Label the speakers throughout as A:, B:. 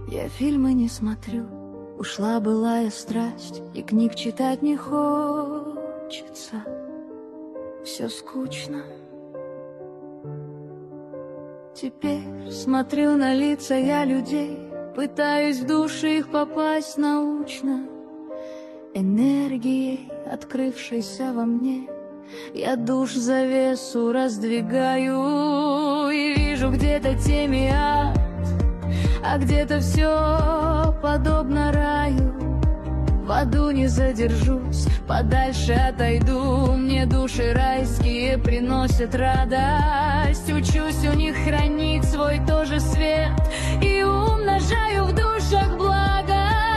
A: Я фильмы не смотрю, ушла былая страсть, и книг читать не хочется. Все скучно. Теперь смотрю на лица я людей, пытаюсь в души их попасть научно. Энергией, открывшейся во мне, я душ завесу раздвигаю и вижу где-то темный ад, а где-то все подобно раю. В аду не задержусь, подальше отойду. Мне души райские приносят радость. Учусь у них хранить свой тоже свет и умножаю в душах благость.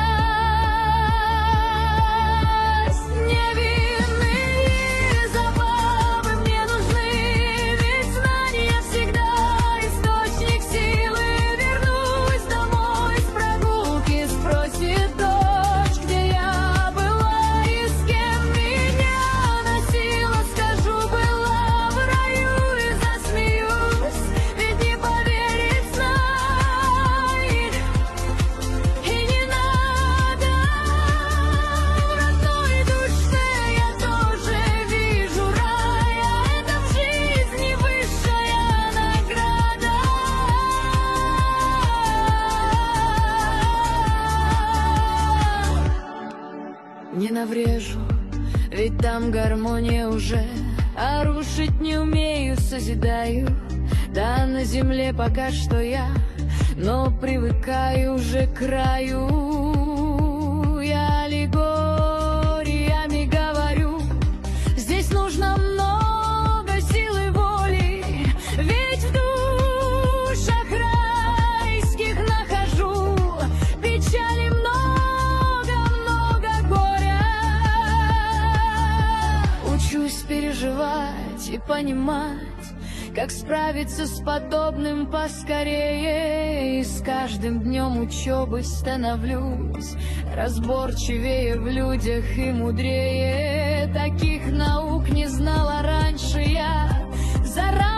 A: Невинные забавы мне нужны, ведь знания всегда источник силы. Вернусь домой с прогулки, спросит дочь, где я была и с кем меня носила. Скажу, была в раю, и засмеюсь, ведь не поверит знает. И не надо, в родной душе я тоже вижу рай, а это в жизни высшая награда. Не наврежу, ведь там гармония уже, а рушить не умею, созидаю. Да, на земле пока что я, но привыкаю уже к краю. Я аллегориями говорю, здесь нужно много силы воли, ведь в душах райских нахожу печали много горя. Учусь переживать и понимать, как справиться с подобным поскорее. И с каждым днем учебы становлюсь разборчивее в людях и мудрее. Таких наук не знала раньше я заранее.